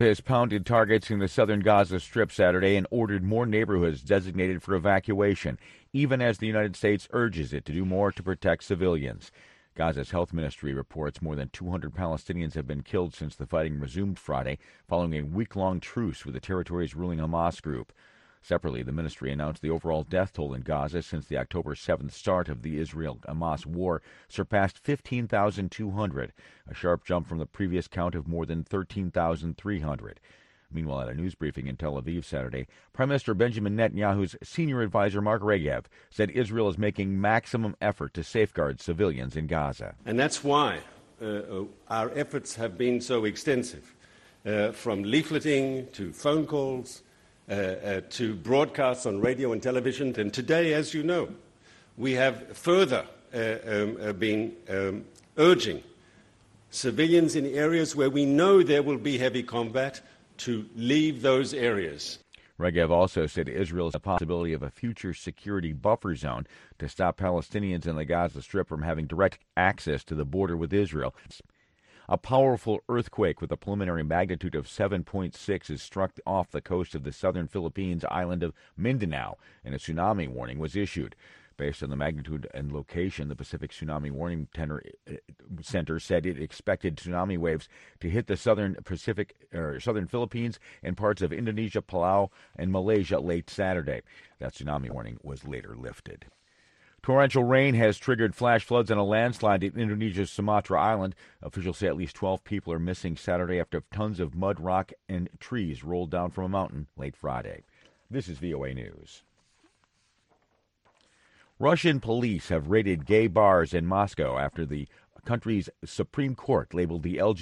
has pounded targets in the southern Gaza Strip Saturday and ordered more neighborhoods designated for evacuation, even as the United States urges it to do more to protect civilians. Gaza's health ministry reports more than 200 Palestinians have been killed since the fighting resumed Friday, following a week-long truce with the territory's ruling Hamas group. Separately, the ministry announced the overall death toll in Gaza since the October 7th start of the Israel-Hamas war surpassed 15,200, a sharp jump from the previous count of more than 13,300. Meanwhile, at a news briefing in Tel Aviv Saturday, Prime Minister Benjamin Netanyahu's senior advisor Mark Regev said Israel is making maximum effort to safeguard civilians in Gaza. And that's why our efforts have been so extensive, from leafleting to phone calls, to broadcasts on radio and television. And today, as you know, we have further been urging civilians in areas where we know there will be heavy combat to leave those areas. Regev also said Israel has a possibility of a future security buffer zone to stop Palestinians in the Gaza Strip from having direct access to the border with Israel. A powerful earthquake with a preliminary magnitude of 7.6 has struck off the coast of the southern Philippines island of Mindanao, and a tsunami warning was issued. Based on the magnitude and location, the Pacific Tsunami Warning Center said it expected tsunami waves to hit the southern Philippines and parts of Indonesia, Palau, and Malaysia late Saturday. That tsunami warning was later lifted. Torrential rain has triggered flash floods and a landslide in Indonesia's Sumatra Island. Officials say at least 12 people are missing Saturday after tons of mud, rock, and trees rolled down from a mountain late Friday. This is VOA News. Russian police have raided gay bars in Moscow after the country's Supreme Court labeled the LGBT